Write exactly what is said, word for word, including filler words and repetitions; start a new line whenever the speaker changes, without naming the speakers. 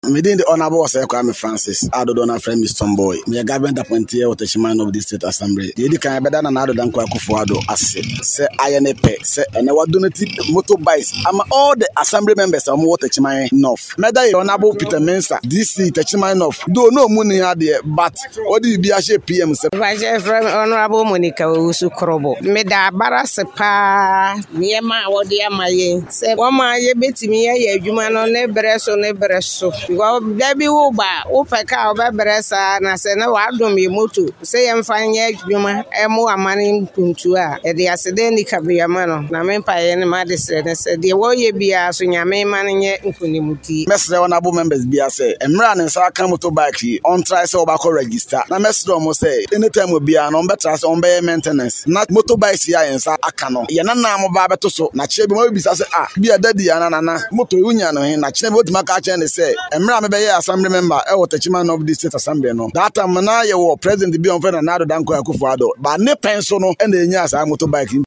Within the Honorable Kwame Francis, Adodona friend Mister Boy, me a government appointee or the chairman of the State Assembly. The Edika better than other than Kwakufuado, I say, say I N A P, say, and I was donating motorbikes. I'm all the Assembly members of Water Chimay North. Meda Honorable Peter Mensa, D C, Techimay North. Do no money had there, but what do you be a P M?
Vice friend Honorable Monica Usu Krobo. Meda Barasepa, Niema, or dear my say, one my betty me a human on a breast on a breast. Well, Debbie Uba, Upaka, Babresa, and I said, no, I don't be mutu. Say, I'm fine yet, Juma, and more money puntua. At the accident, be a man. Namempa and Madison, and said, the way be as when your main man yet in Kunimuti.
Messer Honorable members be a say, and run and Saka motorbike on tricycle register. Now, Messer almost say, anytime will be an on better as on bay maintenance. Not motorbikes here in Sakano. Yanana Mobabatoso, Nachebi Mobis, ah, be a daddy and Moto Union, and Nachebo Makacha and say, Mra be assembly member e wo chairman of the State Assembly no that time na ye wo president bi on fe na Nado Danko Akufo-Addo ba ne penso no e na enya asa motorbike